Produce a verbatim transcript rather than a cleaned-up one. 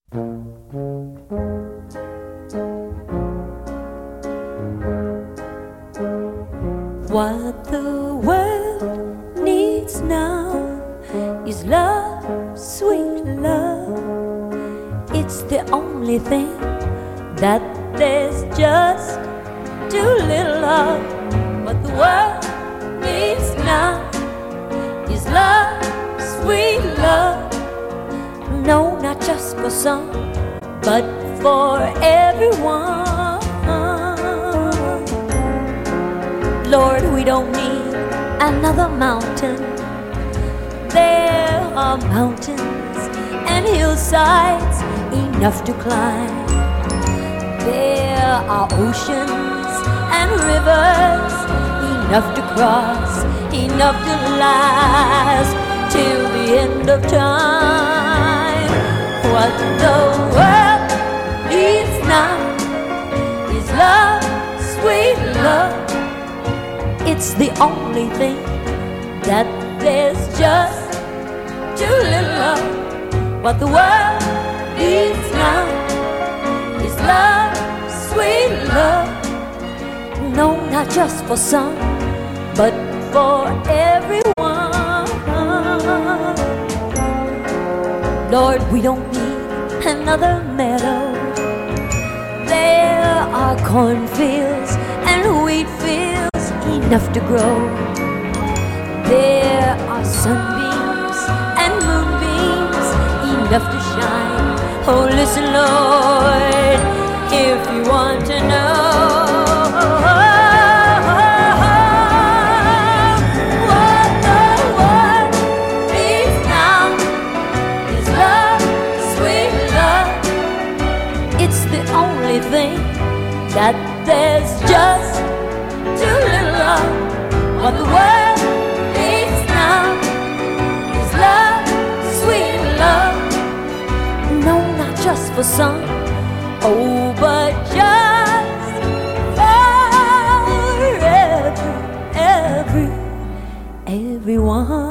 What the world needs now is love, sweet love. It's the only thing that there's just too little of. What the world needs now is love, sweet love. No, not just for some, but for everyone. Lord, we don't need another mountain. There are mountains and hillsides enough to climb. There are oceans and rivers enough to cross, enough to last till the end of time. What the world needs now is love, sweet love. It's the only thing that there's just too little of. What the world needs now is love, sweet love. No, not just for some, but for everyone. Lord, we don't need another meadow. There are cornfields and wheat fields enough to grow. There are sunbeams and moonbeams enough to shine. Oh, listen, Lord, if you want to know what the world needs now is love, sweet love. It's the only thing that there's just too little of. What the world needs now is love, sweet love. No, not just for some, oh, but just for every, every, everyone.